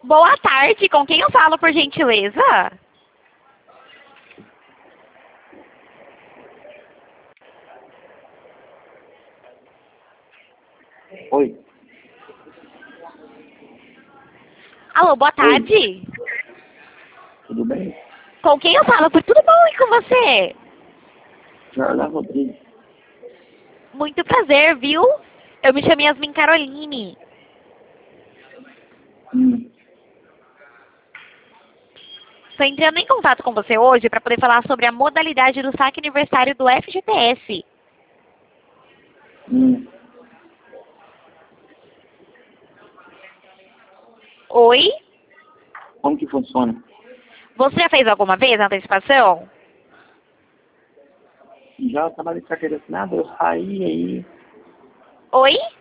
Boa tarde, com quem eu falo, por gentileza? Oi, Alô, boa tarde. tudo bem? Com quem eu falo? Por tudo bom e com você? Jordan Rodrigues. Muito prazer, viu? Eu me chamo Yasmin Caroline. Hum, Estou entrando em contato com você hoje para poder falar sobre a modalidade do saque aniversário do FGTS. hum. Oi? Como que funciona? Você já fez alguma vez a antecipação? Já eu trabalhei de carteira assinada, eu saí aí. Oi?